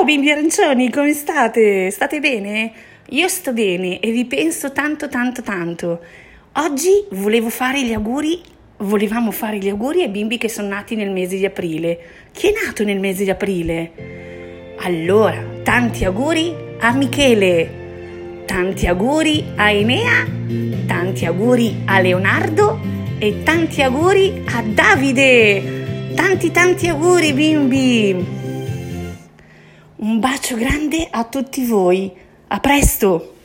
bimbi arancioni, come state? State bene? Io sto bene e vi penso tanto tanto tanto. Oggi volevamo fare gli auguri ai bimbi che sono nati nel mese di aprile. Chi è nato nel mese di aprile? Allora, tanti auguri a Michele, tanti auguri a Enea, tanti auguri a Leonardo e tanti auguri a Davide. Tanti auguri bimbi. Un bacio grande a tutti voi. A presto!